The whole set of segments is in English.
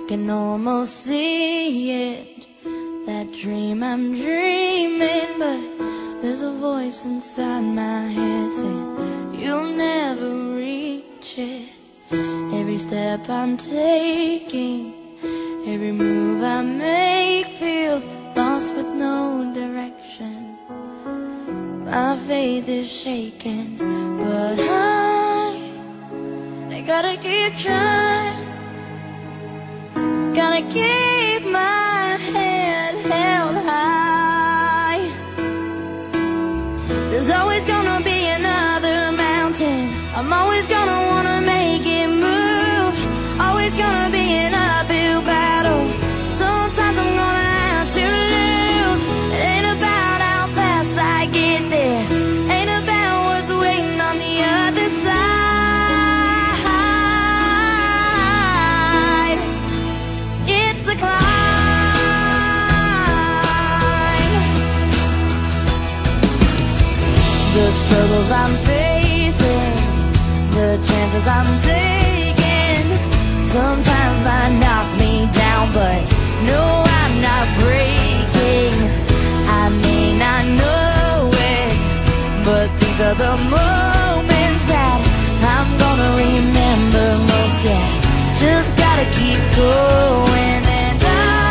can almost see it, that dream I'm dreaming, but there's a voice inside my head saying you'll never reach it. Every step I'm taking, every move I make feels lost with no direction. My faith is shaking, but I gotta keep trying. Gotta keep my head held high. There's always gonna be another mountain. I'm always gonna wanna make it move. Always gonna be an uphill battle. Sometimes I'm gonna have to lose. It ain't about how fast I get there, ain't about what's waiting on the other side. It's the climb. The struggles I'm facing, the chances I'm taking, sometimes might knock me down, but no, I'm not breaking. I may not know it, but these are the moments that I'm gonna remember most. Yeah, just gotta keep going, and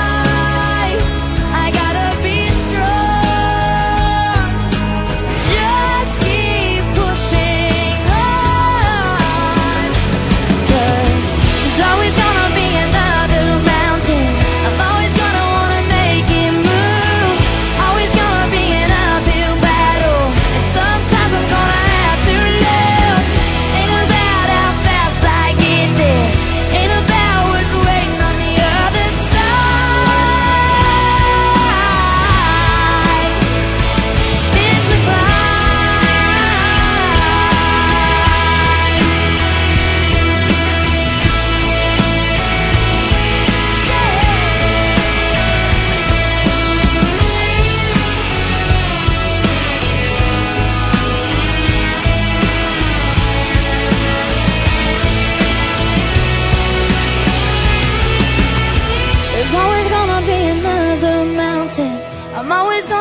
I gotta be strong. Just keep pushing on, 'cause there's always gonna be another mountain. I'm always gonna wanna make it move. Always gonna be an uphill battle, and sometimes I'm gonna have to lose. Ain't about how fast I get there, ain't about what's waiting on the other side. It's the There's always gonna be another mountain. I'm always gonna